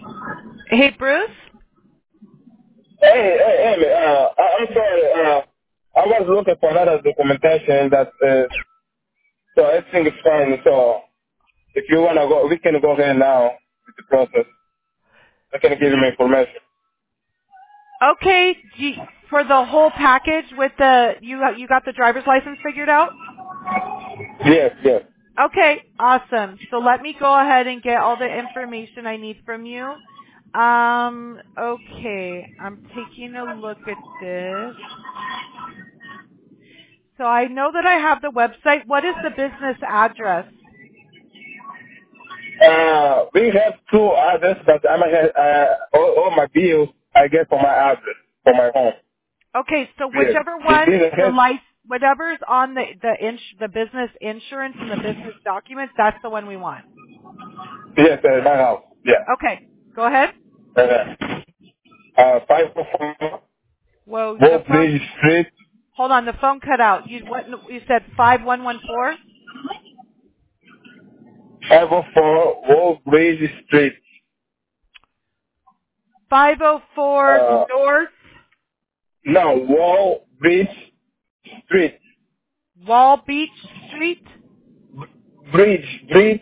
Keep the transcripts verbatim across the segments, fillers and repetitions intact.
Hey, Bruce? Hey, hey, hey, man, uh, I- I'm sorry. Uh, I was looking for another documentation that uh, so everything is fine. So if you wanna go, we can go ahead now with the process. I can give you my information. Okay, you, for the whole package with the, you, you got the driver's license figured out? Yes, yes. Okay, awesome. So let me go ahead and get all the information I need from you. Um, okay, I'm taking a look at this. So I know that I have the website. What is the business address? Uh, we have two addresses, but I'm uh, all, all my bills I get from my address, from my home. Okay, so Yes. whichever The one, business the has, life, whatever's on the the ins, the business insurance and the business documents, that's the one we want. yes, uh, my house. Yeah. Okay, go ahead. Uh, uh, five oh four Whoa, the Wall phone. Bridge Street, Hold on, the phone cut out. You what? You said five one one four. five oh four Wall Bridge Street. Five oh four Uh, North no, Wall Bridge Street. Wall Beach Street. Bridge, Bridge.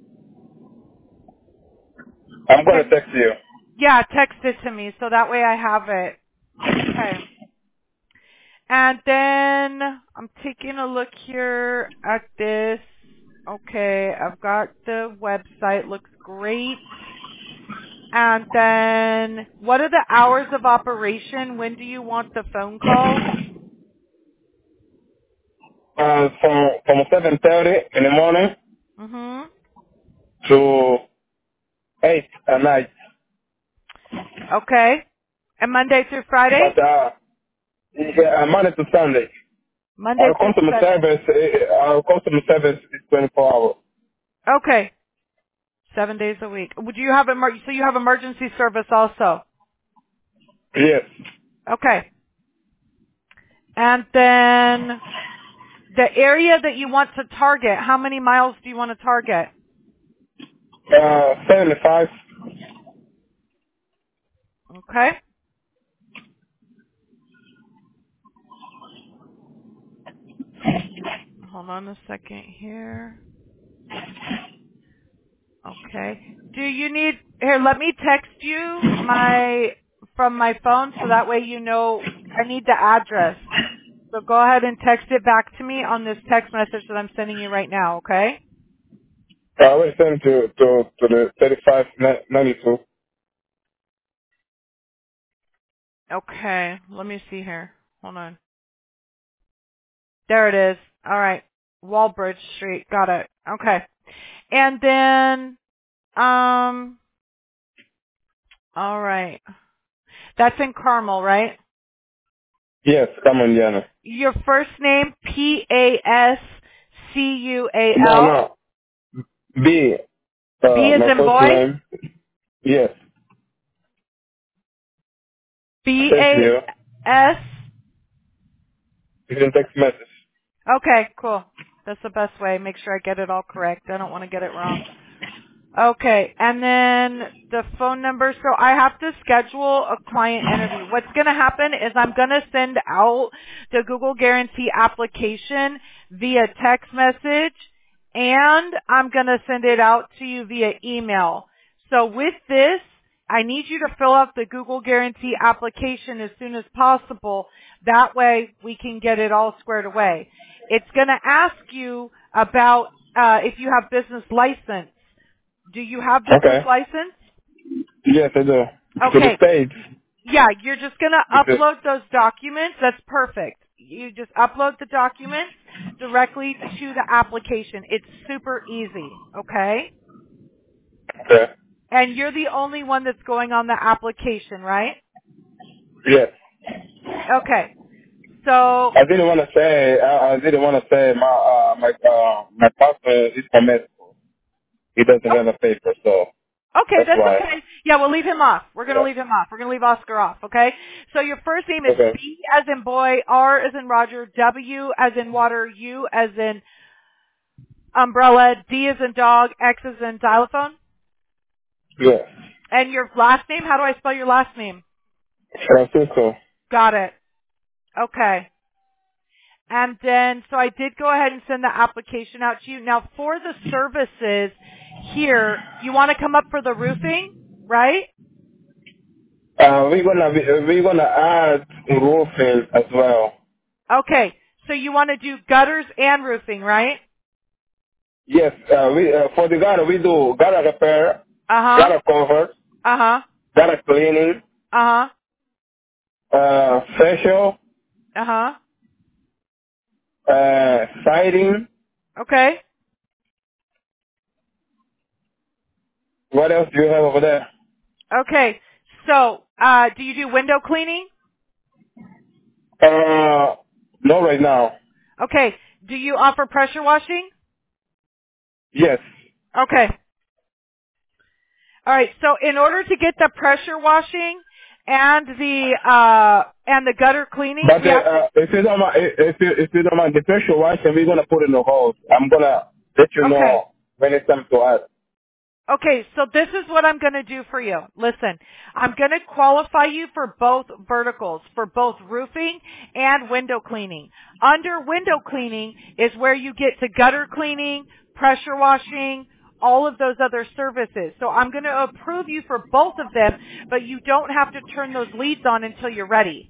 I'm gonna Okay. text you. Yeah, text it to me so that way I have it. Okay. And then I'm taking a look here at this. Okay, I've got the website. Looks great. And then what are the hours of operation? When do you want the phone calls? Uh, from from seven thirty in the morning Mhm. to eight at night. Okay. And Monday through Friday? But uh, yeah, uh, Monday to Sunday. Monday Our through customer Sunday. service, uh, our customer service is twenty-four hours. Okay. Seven days a week. Would you have emer- so you have emergency service also? Yes. Okay. And then the area that you want to target, how many miles do you want to target? Uh, seventy-five. Okay. Hold on a second here. Okay. Do you need, here, let me text you my, from my phone so that way you know, I need the address. So go ahead and text it back to me on this text message that I'm sending you right now, okay? I will send to to to the thirty-five ninety-two. Okay. Let me see here. Hold on. There it is. All right. Walbridge Street. Got it. Okay. And then, um, all right. That's in Carmel, right? Yes, come on, Diana. Your first name, P A S C U A No, L. no. B. B Uh, as my in first boy. name. Yes. B Thank A you. S. You can text message. Okay, cool. That's the best way. Make sure I get it all correct. I don't want to get it wrong. Okay, and then the phone number. So I have to schedule a client interview. What's going to happen is I'm going to send out the Google Guarantee application via text message, and I'm going to send it out to you via email. So with this, I need you to fill out the Google Guarantee application as soon as possible. That way we can get it all squared away. It's going to ask you about uh, if you have business license. Do you have business Okay. license? Yes, I do. To the Okay. States. Yeah, you're just going to Because, upload those documents. That's perfect. You just upload the documents directly to the application. It's super easy, okay? okay. And you're the only one that's going on the application, right? Yes. Okay. So, I didn't want to say, I, I didn't want to say my, uh, my, uh, my partner is from Mexico. He doesn't oh, have a paper, so okay, that's that's why. okay. Yeah, we'll leave him off. We're going to Yeah. leave him off. We're going to leave Oscar off, okay? So your first name is Okay. B as in boy, R as in Roger, W as in water, U as in umbrella, D as in dog, X as in xylophone. Yeah. And your last name? How do I spell your last name? Francisco. Got it. Okay. And then, so I did go ahead and send the application out to you. Now, for the services here, you want to come up for the roofing, right? Uh, we're gonna be, we're gonna add roofing as well. Okay. So you want to do gutters and roofing, right? Yes, uh, we uh, for the gutter we do gutter repair, Uh-huh. gutter cover, Uh-huh. gutter cleaning, Uh-huh. uh, facial, Uh-huh. uh, siding. Okay. What else do you have over there? Okay. So, uh, do you do window cleaning? Uh, no, right now. Okay. Do you offer pressure washing? Yes, Okay. All right. So in order to get the pressure washing and the uh and the gutter cleaning, but we uh, have uh, if you don't mind, if you if you don't mind, the pressure washing we're gonna put in the hose. I'm gonna let you okay. know when it's time to add. Okay, so this is what I'm going to do for you. Listen, I'm going to qualify you for both verticals, for both roofing and window cleaning. Under window cleaning is where you get to gutter cleaning, pressure washing, all of those other services. So I'm going to approve you for both of them, but you don't have to turn those leads on until you're ready.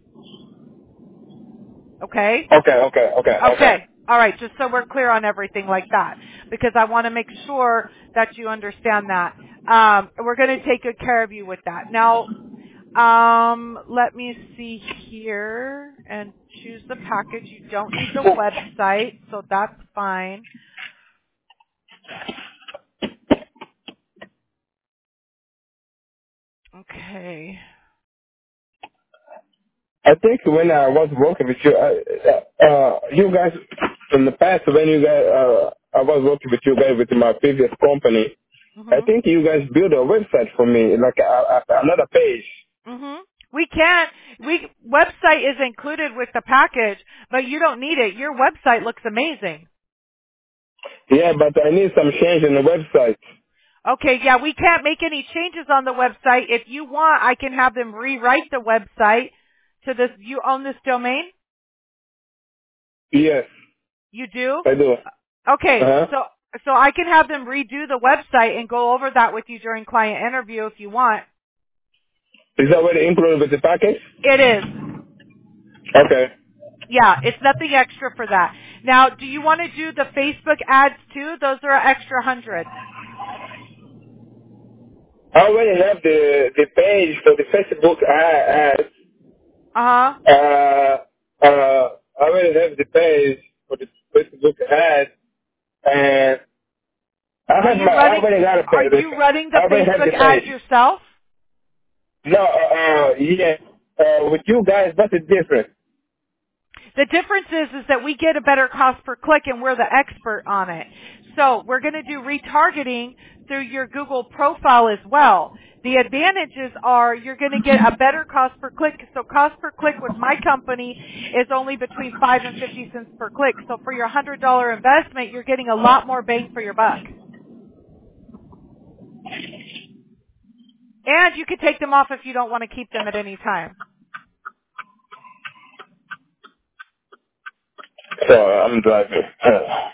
Okay? Okay, okay, okay, okay. Okay. All right. Just so we're clear on everything like that, because I want to make sure that you understand that. Um, we're going to take good care of you with that. Now, um, let me see here and choose the package. You don't need the website, so that's fine. Okay. I think when I was working with you, uh, uh, you guys in the past when you guys, uh, I was working with you guys with my previous company. I Mhm. think you guys built a website for me, like a, a, another page. Mhm. We can't. We website is included with the package, but you don't need it. Your website looks amazing. Yeah, but I need some change in the website. Okay, yeah, we can't make any changes on the website. If you want, I can have them rewrite the website to this. You own this domain? Yes, You do? I do. Okay, Uh-huh. so so I can have them redo the website and go over that with you during client interview if you want. Is that already included with the package? It is. Okay. Yeah, it's nothing extra for that. Now, do you want to do the Facebook ads too? Those are an extra hundred. I already have the the page for the Facebook ads. Uh-huh. Uh, uh, I already have the page for the Facebook ads, and I Are have you my, I running, already got a are page. you running I the already have Facebook the ads page. yourself? No, uh, uh yeah, uh, with you guys, that's the difference. The difference is, is that we get a better cost per click and we're the expert on it. So we're going to do retargeting through your Google profile as well. The advantages are you're going to get a better cost per click. So cost per click with my company is only between five and fifty cents per click. So for your one hundred dollar investment, you're getting a lot more bang for your buck. And you can take them off if you don't want to keep them at any time. So uh, I'm driving. Uh,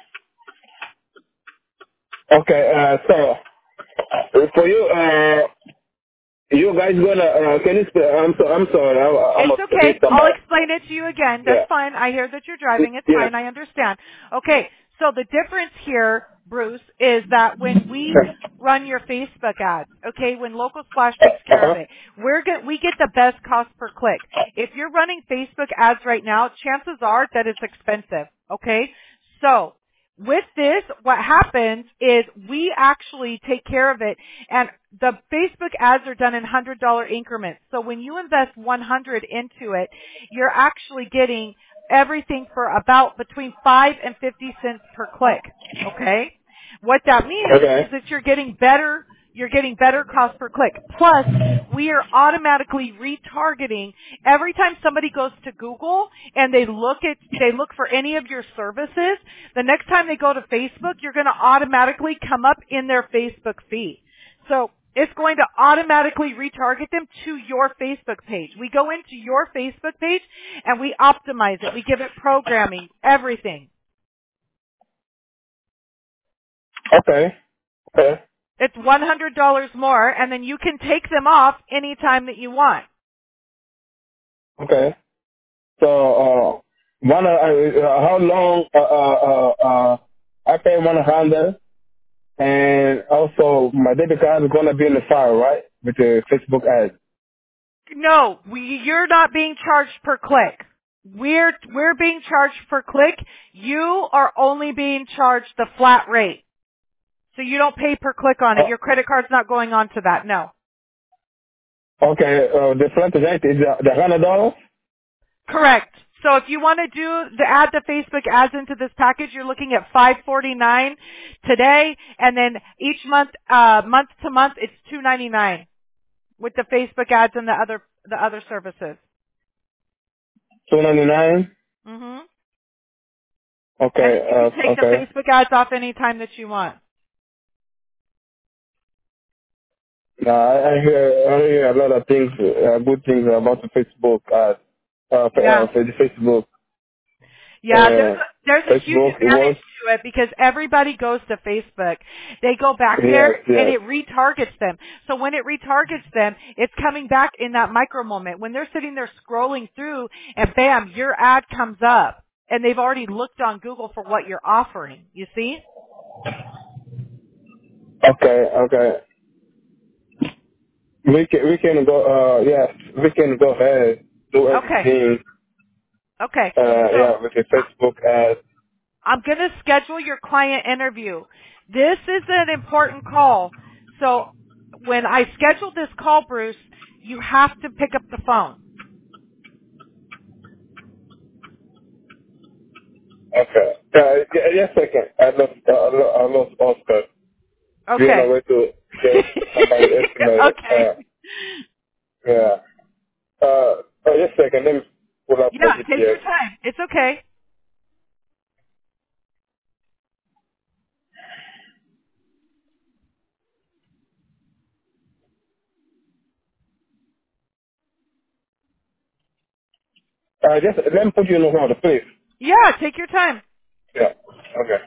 okay, uh, so uh, for you, uh, you guys gonna uh, can you? Sp- I'm so I'm sorry. I, I'm It's gonna read okay. some. I'll Uh, explain it to you again. That's yeah. fine. I hear that you're driving. It's Yes. fine. I understand. Okay. So the difference here, Bruce, is that when we run your Facebook ads, okay, when Local Splash takes Uh care of huh. it, we're get, we get the best cost per click. If you're running Facebook ads right now, chances are that it's expensive, okay? So with this, what happens is we actually take care of it, and the Facebook ads are done in one hundred dollar increments. So when you invest one hundred into it, you're actually getting everything for about between five and fifty cents per click. Okay? What that means Okay. is that you're getting better you're getting better cost per click. Plus, we are automatically retargeting every time somebody goes to Google and they look at they look for any of your services. The next time they go to Facebook, you're going to automatically come up in their Facebook feed. So It's going to automatically retarget them to your Facebook page. We go into your Facebook page and we optimize it. We give it programming, everything. Okay. Okay. It's one hundred dollars more, and then you can take them off anytime that you want. Okay. So, uh, one, uh, uh, how long, uh, uh, uh, uh, I pay one hundred, and also my debit card is gonna be in the file, right? With the Facebook ad. No, we, you're not being charged per click. We're, we're being charged per click. You are only being charged the flat rate. So you don't pay per click on it. Your Oh, credit card's not going on to that, no. okay, uh, the flat rate is uh, the hundred dollars? Correct. So if you want to do the add the Facebook ads into this package, you're looking at five forty-nine today, and then each month, uh, month to month, it's two ninety-nine with the Facebook ads and the other the other services. two ninety-nine? hmm And Okay, you can uh, take the okay. Facebook ads off anytime that you want. No, I, I hear, I hear a lot of things, uh, good things about the Facebook ad, uh, fa- Yeah. uh, for the Facebook, Yeah, there's uh, a, there's a huge Facebook, it advantage was, to it because everybody goes to Facebook. They go back yes, there and yes. it retargets them. So when it retargets them, it's coming back in that micro moment. When they're sitting there scrolling through and bam, your ad comes up and they've already looked on Google for what you're offering. You see? Okay, okay. We can, we can go, uh, yes, we can go ahead, do Okay. everything, Okay. uh, So yeah, with the Facebook ad. I'm going to schedule your client interview. This is an important call. So when I schedule this call, Bruce, you have to pick up the phone. Okay. Uh, yeah, just a second. I lost, uh, I lost, I lost Oscar. We're on our Okay. way to get somebody estimated. Okay. Uh, yeah. Uh, uh, just a second. Let me pull up my Yeah, take your G P S. time. It's okay. Uh, just let me put you in the hold, please. Yeah, take your time. Yeah. Okay.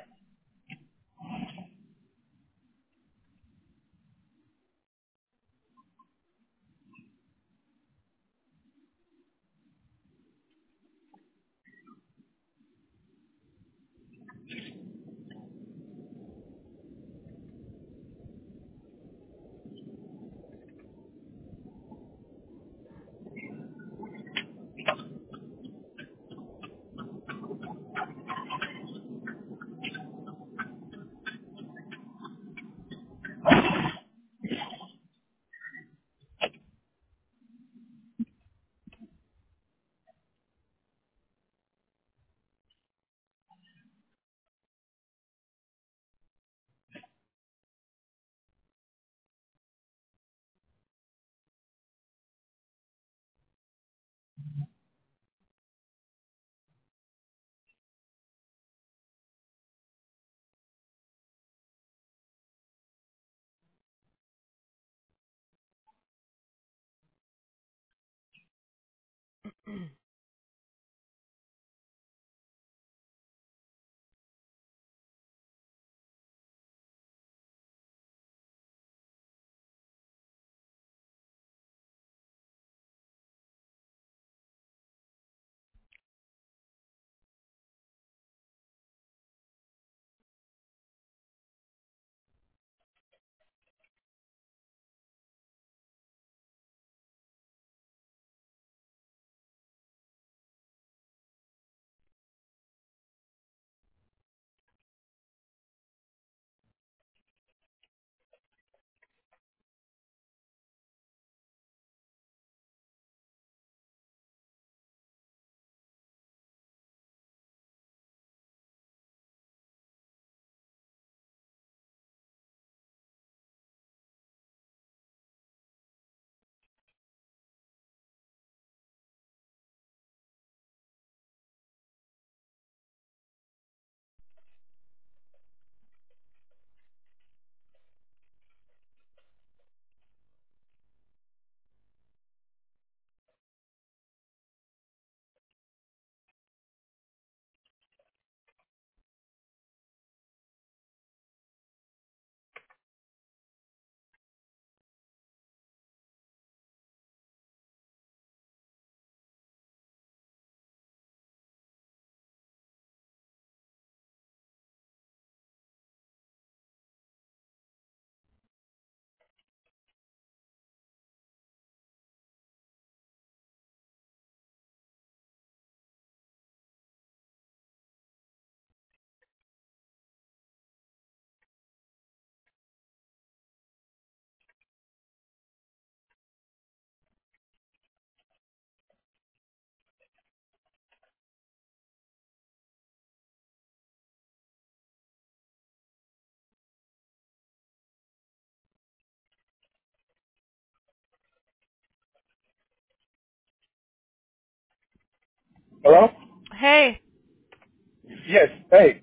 Hello? Hey. Yes. Hey.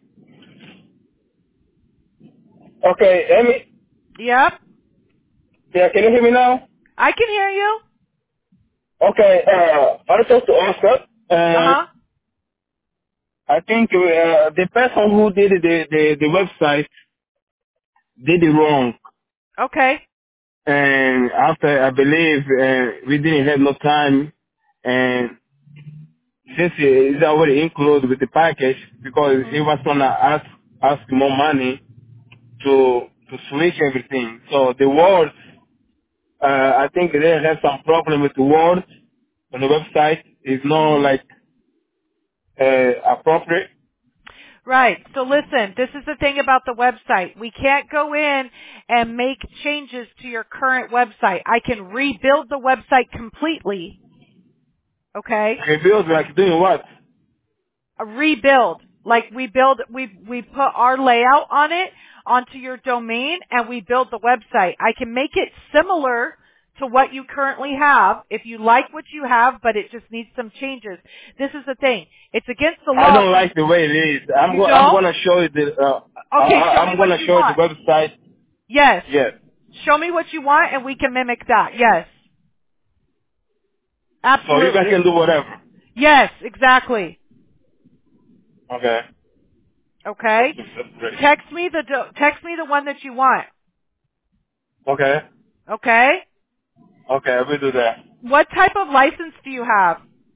Okay, Amy. Yep. Yeah, can you hear me now? I can hear you. Okay. Uh, I talked to Oscar, and Uh-huh. I think uh, the person who did the the, the website did it wrong. Okay. And after, I believe, uh, we didn't have no time, and since it's already included with the package, because Mhm. he was gonna ask ask more money to to switch everything. So the words, uh, I think they have some problem with the words on the website. It's not Mhm. like uh, appropriate. Right. So listen, this is the thing about the website. We can't go in and make changes to your current website. I can rebuild the website completely, okay? Reviews like doing what? A rebuild. Like we build, we, we put our layout on it, onto your domain, and we build the website. I can make it similar to what you currently have if you like what you have, but it just needs some changes. This is the thing. It's against the I law don't for, like the way it is. I'm you go- I'm don't? gonna show you the. Uh, I, Okay, I- show me I'm what gonna you show you the want. website. Yes. Yes. Show me what you want and we can mimic that. Yes. So you guys can Absolutely. do whatever. Yes, exactly. Okay. Okay? That's great. Text me the do- text me the one that you want. Okay. Okay? Okay, I will do that. What type of license do you have?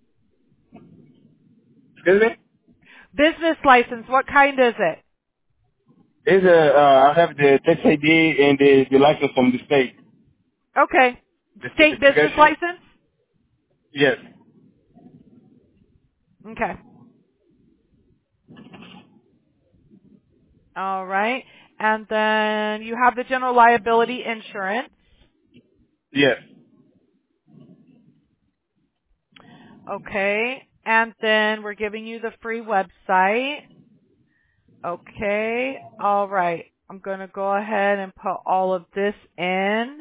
Excuse me? Business license. What kind is it? Is a, uh, I have the tax I D and the, the license from the state. Okay. The State business certification. license? Yes. Okay. All right. And then you have the general liability insurance. Yes. Okay. And then we're giving you the free website. Okay. All right. I'm going to go ahead and put all of this in.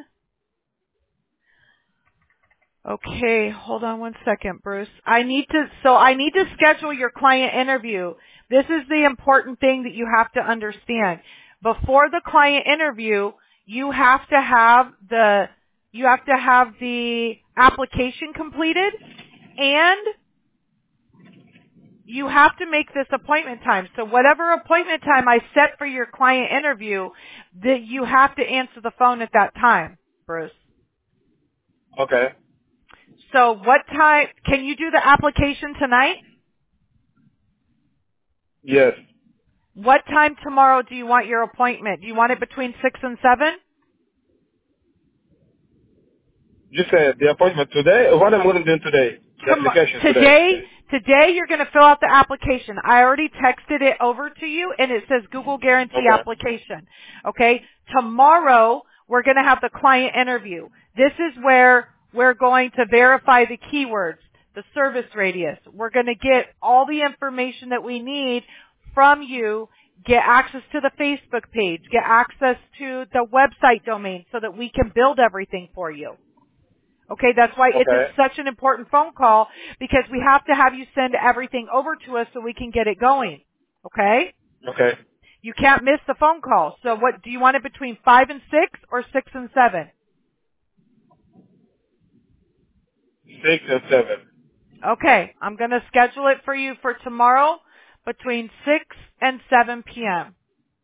Okay. Hold on one second, Bruce. I need to, so I need to schedule your client interview. This is the important thing that you have to understand. Before the client interview, you have to have the, you have to have the application completed and you have to make this appointment time. So whatever appointment time I set for your client interview, that you have to answer the phone at that time, Bruce. Okay. So what time, can you do the application tonight? Yes. What time tomorrow do you want your appointment? Do you want it between six and seven? You said the appointment today? What am I going to do today? The Tom- application today. today, today you're going to fill out the application. I already texted it over to you and it says Google Guarantee Okay. application. Okay? Tomorrow we're going to have the client interview. This is where we're going to verify the keywords, the service radius. We're going to get all the information that we need from you, get access to the Facebook page, get access to the website domain so that we can build everything for you. Okay, that's why it's a, Okay. such an important phone call because we have to have you send everything over to us so we can get it going. Okay? Okay. You can't miss the phone call. So what, do you want it between five and six or six and seven? Six and seven. Okay, I'm going to schedule it for you for tomorrow between six and seven p.m.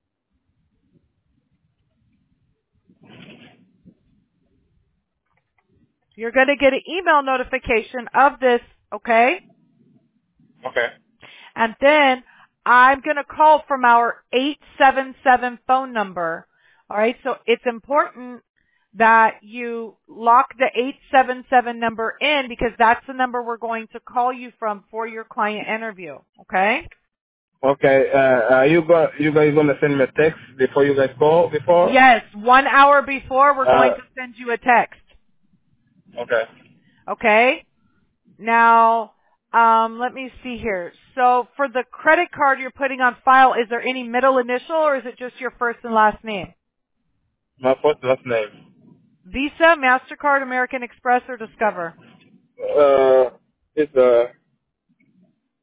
You're going to get an email notification of this, okay? Okay. And then I'm going to call from our eight seven seven phone number. All right, so it's important that you lock the eight seven seven number in because that's the number we're going to call you from for your client interview. Okay? Okay. Uh, are you go, you guys going to send me a text before you guys call before? Yes, one hour before we're Uh, going to send you a text. okay. Okay? Now, um, let me see here. So for the credit card you're putting on file, is there any middle initial or is it just your first and last name? My first last name. Visa, MasterCard, American Express, or Discover? Uh, it's uh,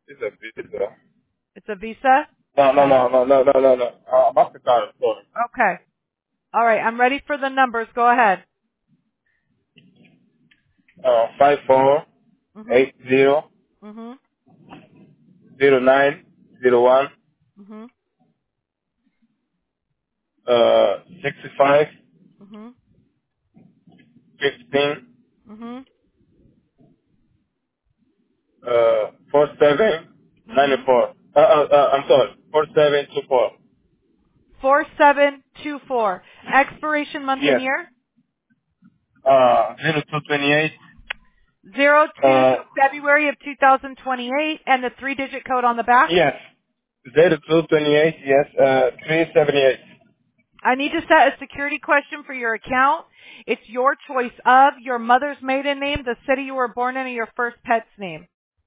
It's a Visa. It's a Visa? No, no, Okay. no, no, no, no, no, no. Uh, Mastercard, sorry. Okay. All right. I'm ready for the numbers. Go ahead. Uh, five four Mhm. eight zero Mhm. zero nine zero one Mhm. uh sixty five Mhm. fifteen Mhm. uh four seven ninety Mhm. four. Uh, uh, uh, I'm sorry, four seven two four. Four seven two four. Expiration month and Yes. year. Uh, zero two twenty eight. Zero two, Uh, so February of two thousand twenty-eight, and the three-digit code on the back. yes. Zero two twenty eight. Yes. Uh, three seventy eight. I need to set a security question for your account. It's your choice of your mother's maiden name, the city you were born in, or your first pet's name.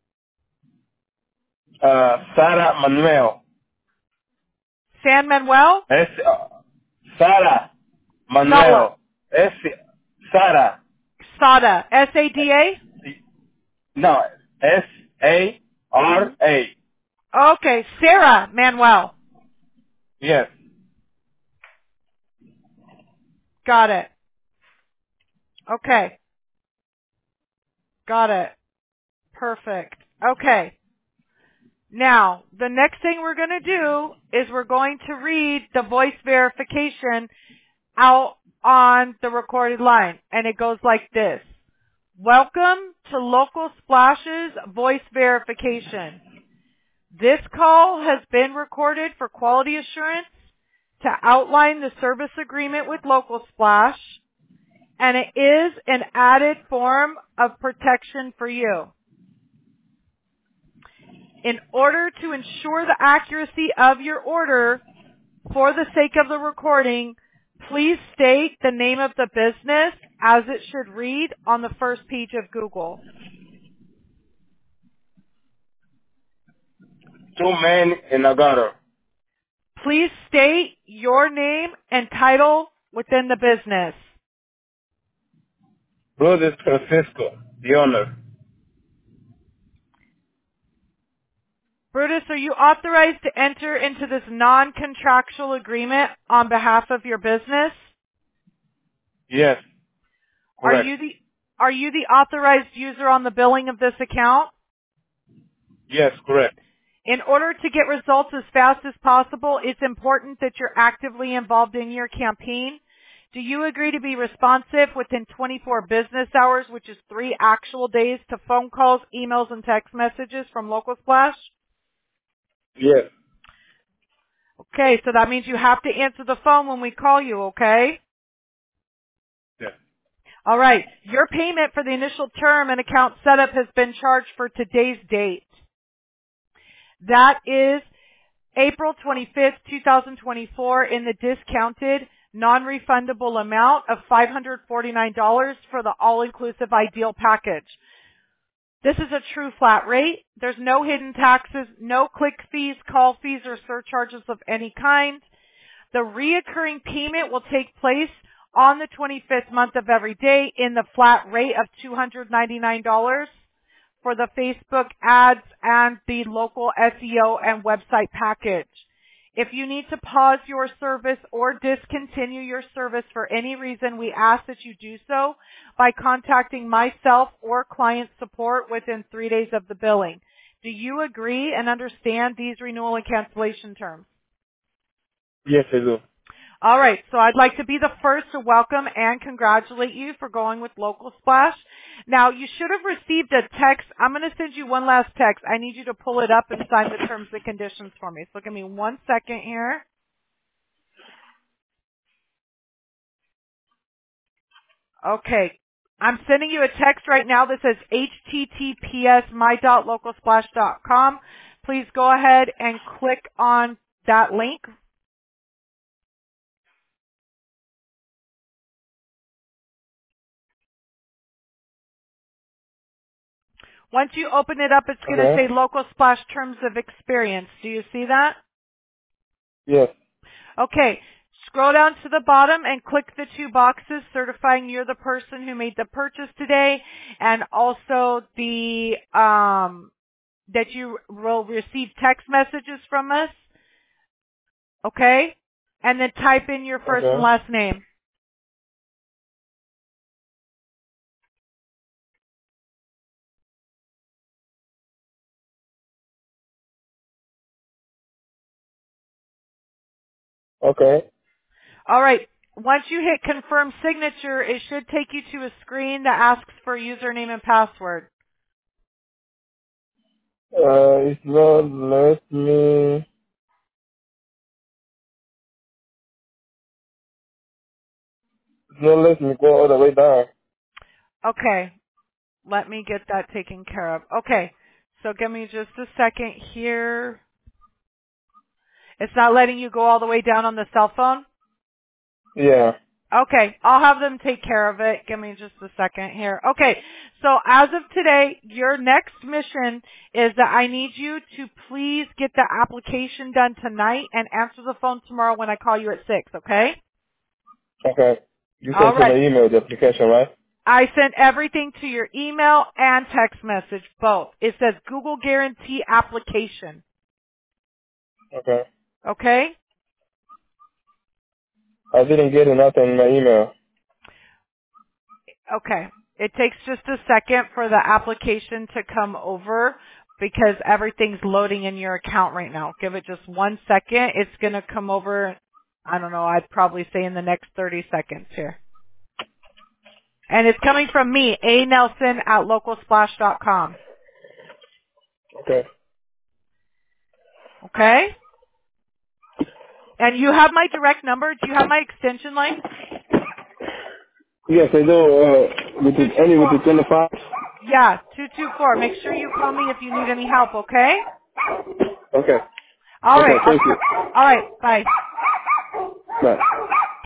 Uh, Sara Manuel. San Manuel? S. Uh, Sara Sala. Manuel. S. Sara. Sada. S A D A? No. S A R Mm-hmm. A. Okay. Sarah Manuel. Yes. Got it. Okay. Got it. Perfect. Okay. Now, the next thing we're going to do is we're going to read the voice verification out on the recorded line. And it goes like this. Welcome to Local Splash's voice verification. This call has been recorded for quality assurance to outline the service agreement with Local Splash, and it is an added form of protection for you. In order to ensure the accuracy of your order, for the sake of the recording, please state the name of the business as it should read on the first page of Google. Two men in a gutter. Please state your name and title within the business. Brutus Francisco, the owner. Brutus, are you authorized to enter into this non-contractual agreement on behalf of your business? Yes. Are Correct. you the are you the authorized user on the billing of this account? Yes. Correct. In order to get results as fast as possible, it's important that you're actively involved in your campaign. Do you agree to be responsive within twenty-four business hours, which is three actual days, to phone calls, emails, and text messages from Local Splash? Yes. Okay, so that means you have to answer the phone when we call you, okay? Yes. All right. Your payment for the initial term and account setup has been charged for today's date. That is April twenty-fifth, twenty twenty-four, in the discounted non-refundable amount of five hundred forty-nine dollars for the all-inclusive Ideal package. This is a true flat rate. There's no hidden taxes, no click fees, call fees, or surcharges of any kind. The reoccurring payment will take place on the twenty-fifth month of every day in the flat rate of two hundred ninety-nine dollars for the Facebook ads and the local S E O and website package. If you need to pause your service or discontinue your service for any reason, we ask that you do so by contacting myself or client support within three days of the billing. Do you agree and understand these renewal and cancellation terms? Yes, I do. All right, so I'd like to be the first to welcome and congratulate you for going with Local Splash. Now, you should have received a text. I'm going to send you one last text. I need you to pull it up and sign the terms and conditions for me. So give me one second here. Okay. I'm sending you a text right now that says H T T P S my dot local splash dot com. Please go ahead and click on that link. Once you open it up, it's going to say Okay. Local Splash Terms of Experience. Do you see that? Yes. Okay. Scroll down to the bottom and click the two boxes certifying you're the person who made the purchase today, and also the um that you will receive text messages from us. Okay? And then type in your first and Okay. last name. Okay. All right. Once you hit confirm signature, it should take you to a screen that asks for username and password. Uh, it's not let me, it's not let me go all the way down. Okay. Let me get that taken care of. Okay. So give me just a second here. It's not letting you go all the way down on the cell phone? Yeah. Okay, I'll have them take care of it. Give me just a second here. Okay, so as of today, your next mission is that I need you to please get the application done tonight and answer the phone tomorrow when I call you at six, okay? Okay. You All sent to right. my email the application, right? I sent everything to your email and text message, both. It says Google Guarantee Application, Okay. okay? I didn't get nothing in my email. Okay. It takes just a second for the application to come over because everything's loading in your account right now. Give it just one second. It's going to come over, I don't know, I'd probably say in the next thirty seconds here. And it's coming from me, A Nelson at local splash dot com. Okay. Okay? And you have my direct number? Do you have my extension line? Yes, I do. Uh, with the, any with the twenty-five? Yeah, two two four. Make sure you call me if you need any help, okay? Okay. All Okay, right. I'll thank t- you. all right. Bye. Bye.